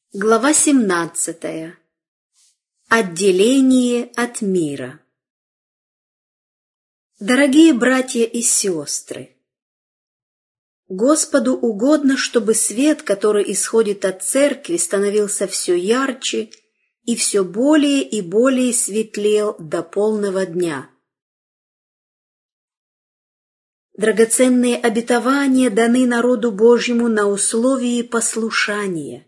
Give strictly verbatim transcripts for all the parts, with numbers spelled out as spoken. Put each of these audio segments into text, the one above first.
Глава семнадцатая. Отделение от мира. Дорогие братья и сестры, Господу угодно, чтобы свет, который исходит от церкви, становился все ярче и все более и более светлел до полного дня. Драгоценные обетования даны народу Божьему на условии послушания.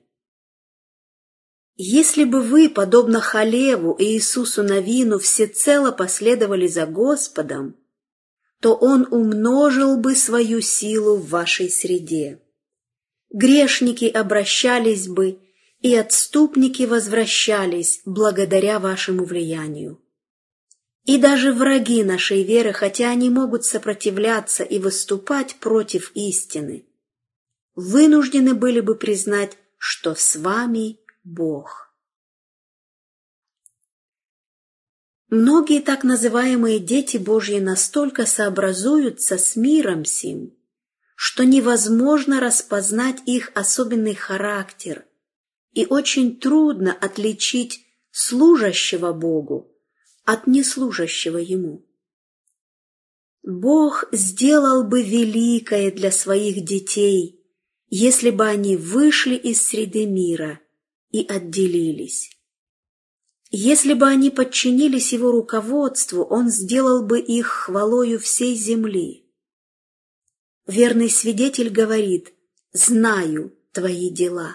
Если бы вы, подобно Халеву и Иисусу Навину, всецело последовали за Господом, то Он умножил бы свою силу в вашей среде. Грешники обращались бы, и отступники возвращались благодаря вашему влиянию. И даже враги нашей веры, хотя они могут сопротивляться и выступать против истины, вынуждены были бы признать, что с вами Бог. Многие так называемые дети Божьи настолько сообразуются с миром сим, что невозможно распознать их особенный характер, и очень трудно отличить служащего Богу от неслужащего Ему. Бог сделал бы великое для своих детей, если бы они вышли из среды мира и отделились. Если бы они подчинились Его руководству, Он сделал бы их хвалою всей земли. Верный свидетель говорит: «Знаю твои дела».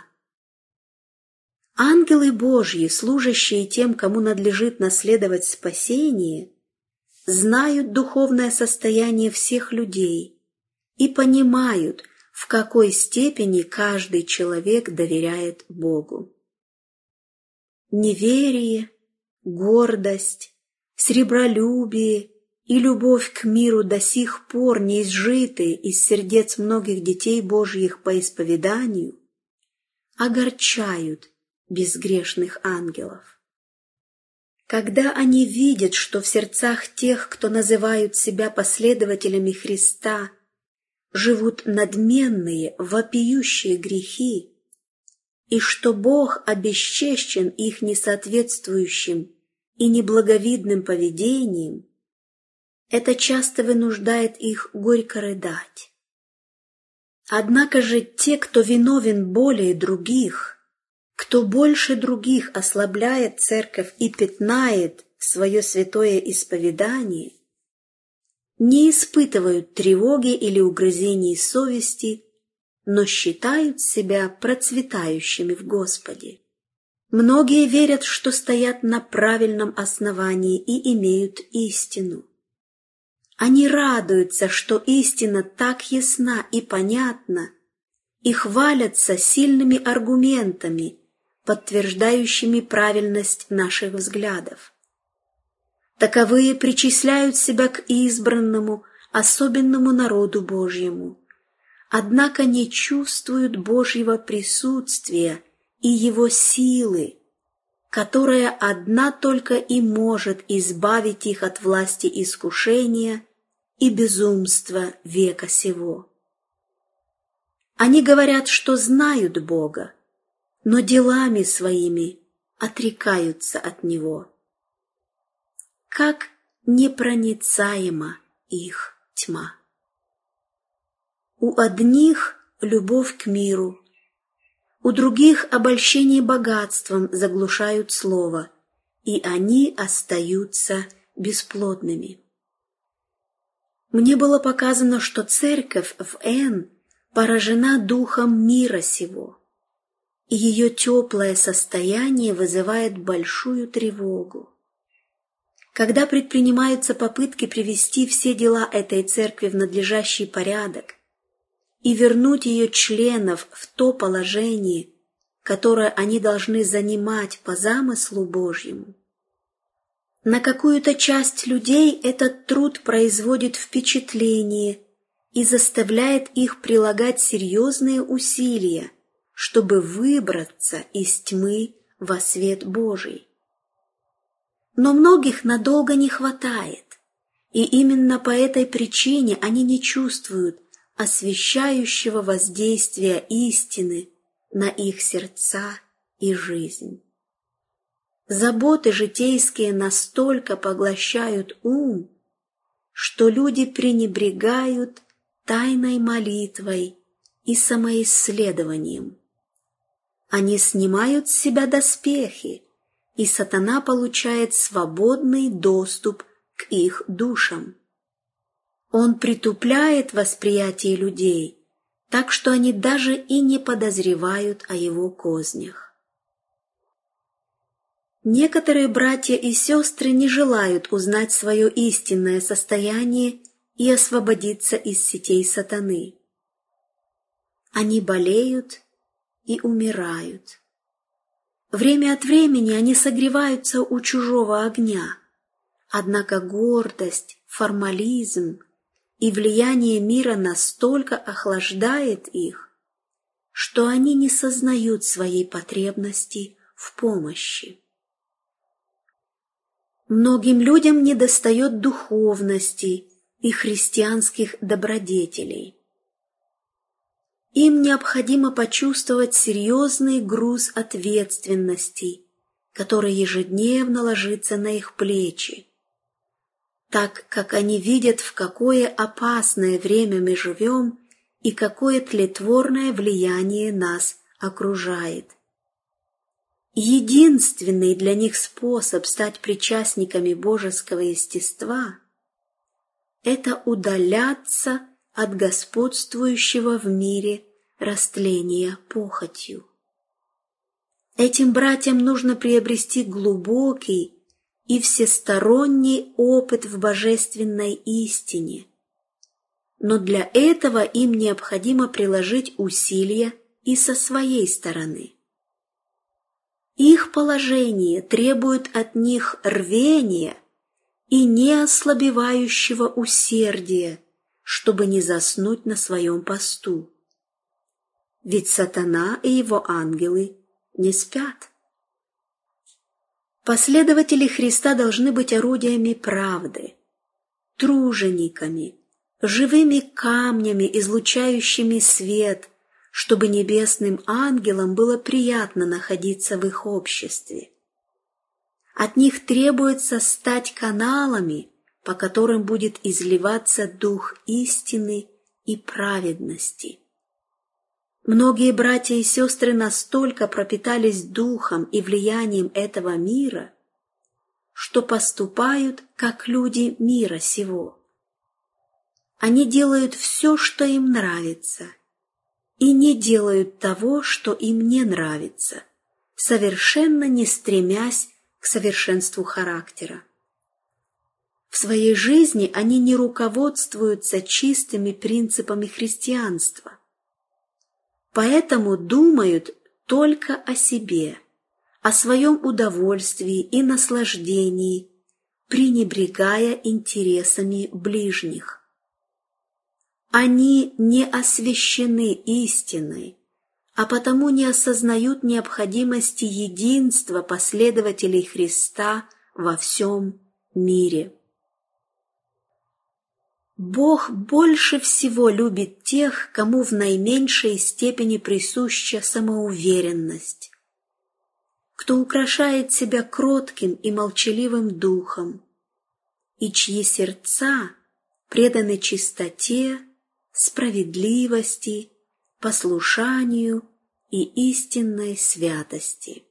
Ангелы Божьи, служащие тем, кому надлежит наследовать спасение, знают духовное состояние всех людей и понимают, в какой степени каждый человек доверяет Богу. Неверие, гордость, сребролюбие и любовь к миру, до сих пор не изжитые из сердец многих детей Божьих по исповеданию, огорчают безгрешных ангелов. Когда они видят, что в сердцах тех, кто называют себя последователями Христа, живут надменные, вопиющие грехи, и что Бог обесчещен их несоответствующим и неблаговидным поведением, это часто вынуждает их горько рыдать. Однако же те, кто виновен более других, кто больше других ослабляет церковь и пятнает свое святое исповедание, не испытывают тревоги или угрызений совести, но считают себя процветающими в Господе. Многие верят, что стоят на правильном основании и имеют истину. Они радуются, что истина так ясна и понятна, и хвалятся сильными аргументами, подтверждающими правильность наших взглядов. Таковые причисляют себя к избранному, особенному народу Божьему, однако не чувствуют Божьего присутствия и Его силы, которая одна только и может избавить их от власти искушения и безумства века сего. Они говорят, что знают Бога, но делами своими отрекаются от Него. Как непроницаема их тьма! У одних любовь к миру, у других обольщение богатством заглушают слово, и они остаются бесплодными. Мне было показано, что церковь в Н поражена духом мира сего, и ее теплое состояние вызывает большую тревогу. Когда предпринимаются попытки привести все дела этой церкви в надлежащий порядок и вернуть ее членов в то положение, которое они должны занимать по замыслу Божьему, на какую-то часть людей этот труд производит впечатление и заставляет их прилагать серьезные усилия, чтобы выбраться из тьмы во свет Божий. Но многих надолго не хватает, и именно по этой причине они не чувствуют освещающего воздействия истины на их сердца и жизнь. Заботы житейские настолько поглощают ум, что люди пренебрегают тайной молитвой и самоисследованием. Они снимают с себя доспехи, и сатана получает свободный доступ к их душам. Он притупляет восприятие людей, так что они даже и не подозревают о его кознях. Некоторые братья и сестры не желают узнать свое истинное состояние и освободиться из сетей сатаны. Они болеют и умирают. Время от времени они согреваются у чужого огня, однако гордость, формализм и влияние мира настолько охлаждает их, что они не сознают своей потребности в помощи. Многим людям недостает духовности и христианских добродетелей. Им необходимо почувствовать серьезный груз ответственности, который ежедневно ложится на их плечи, так как они видят, в какое опасное время мы живем и какое тлетворное влияние нас окружает. Единственный для них способ стать причастниками божеского естества – это удаляться от господствующего в мире растления похотью. Этим братьям нужно приобрести глубокий и всесторонний опыт в божественной истине, но для этого им необходимо приложить усилия и со своей стороны. Их положение требует от них рвения и неослабевающего усердия, чтобы не заснуть на своем посту. Ведь сатана и его ангелы не спят. Последователи Христа должны быть орудиями правды, тружениками, живыми камнями, излучающими свет, чтобы небесным ангелам было приятно находиться в их обществе. От них требуется стать каналами, по которым будет изливаться дух истины и праведности. Многие братья и сестры настолько пропитались духом и влиянием этого мира, что поступают как люди мира сего. Они делают все, что им нравится, и не делают того, что им не нравится, совершенно не стремясь к совершенству характера. В своей жизни они не руководствуются чистыми принципами христианства, поэтому думают только о себе, о своем удовольствии и наслаждении, пренебрегая интересами ближних. Они не освящены истиной, а потому не осознают необходимости единства последователей Христа во всем мире. Бог больше всего любит тех, кому в наименьшей степени присуща самоуверенность, кто украшает себя кротким и молчаливым духом, и чьи сердца преданы чистоте, справедливости, послушанию и истинной святости.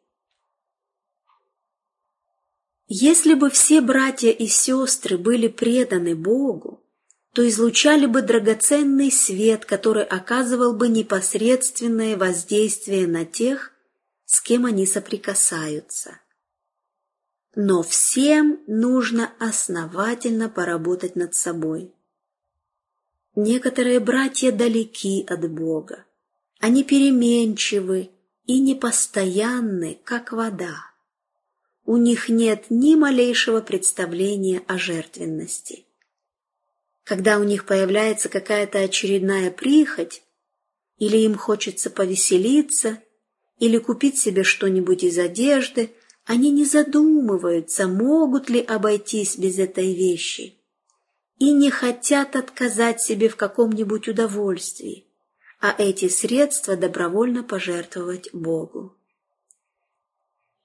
Если бы все братья и сестры были преданы Богу, то излучали бы драгоценный свет, который оказывал бы непосредственное воздействие на тех, с кем они соприкасаются. Но всем нужно основательно поработать над собой. Некоторые братья далеки от Бога, они переменчивы и непостоянны, как вода. У них нет ни малейшего представления о жертвенности. Когда у них появляется какая-то очередная прихоть, или им хочется повеселиться, или купить себе что-нибудь из одежды, они не задумываются, могут ли обойтись без этой вещи, и не хотят отказать себе в каком-нибудь удовольствии, а эти средства добровольно пожертвовать Богу.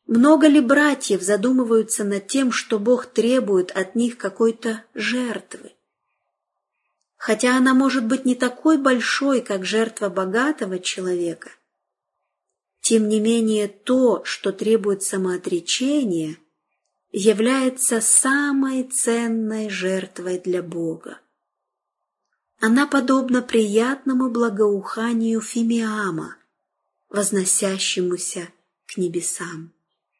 Много ли братьев задумываются над тем, что Бог требует от них какой-то жертвы? Хотя она может быть не такой большой, как жертва богатого человека, тем не менее то, что требует самоотречения, является самой ценной жертвой для Бога. Она подобна приятному благоуханию фимиама, возносящемуся к небесам.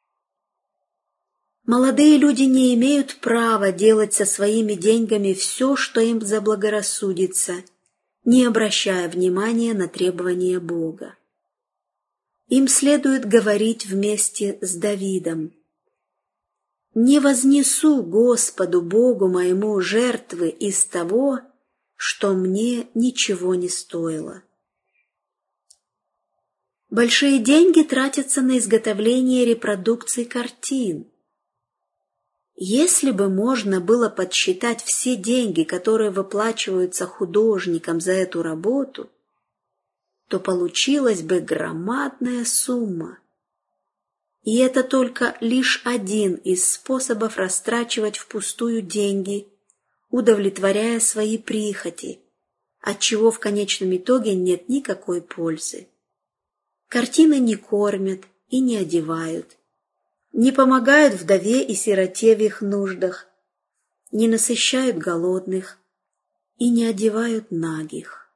Молодые люди не имеют права делать со своими деньгами все, что им заблагорассудится, не обращая внимания на требования Бога. Им следует говорить вместе с Давидом: «Не вознесу Господу Богу моему жертвы из того, что мне ничего не стоило». Большие деньги тратятся на изготовление репродукций картин. Если бы можно было подсчитать все деньги, которые выплачиваются художникам за эту работу, то получилась бы громадная сумма. И это только лишь один из способов растрачивать впустую деньги, удовлетворяя свои прихоти, от чего в конечном итоге нет никакой пользы. Картины не кормят и не одевают, не помогают вдове и сироте в их нуждах, не насыщают голодных и не одевают нагих.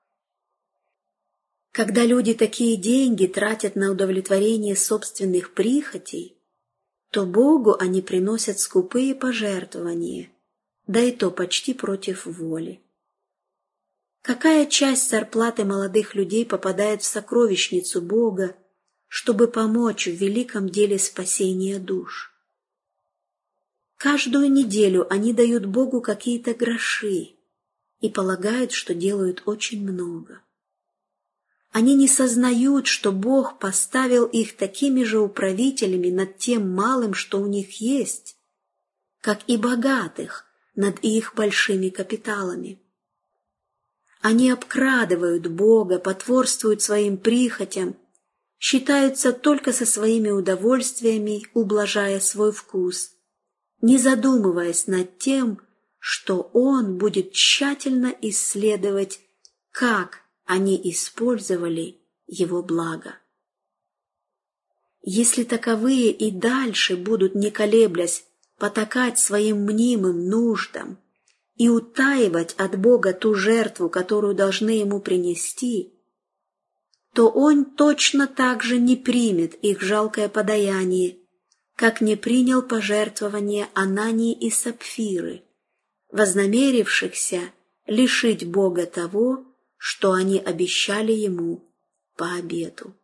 Когда люди такие деньги тратят на удовлетворение собственных прихотей, то Богу они приносят скупые пожертвования, да и то почти против воли. Какая часть зарплаты молодых людей попадает в сокровищницу Бога, чтобы помочь в великом деле спасения душ? Каждую неделю они дают Богу какие-то гроши и полагают, что делают очень много. Они не сознают, что Бог поставил их такими же управителями над тем малым, что у них есть, как и богатых над их большими капиталами. Они обкрадывают Бога, потворствуют своим прихотям, считаются только со своими удовольствиями, ублажая свой вкус, не задумываясь над тем, что Он будет тщательно исследовать, как они использовали Его благо. Если таковые и дальше будут, не колеблясь, потакать своим мнимым нуждам и утаивать от Бога ту жертву, которую должны Ему принести, то Он точно так же не примет их жалкое подаяние, как не принял пожертвование Анании и Сапфиры, вознамерившихся лишить Бога того, что они обещали Ему по обету.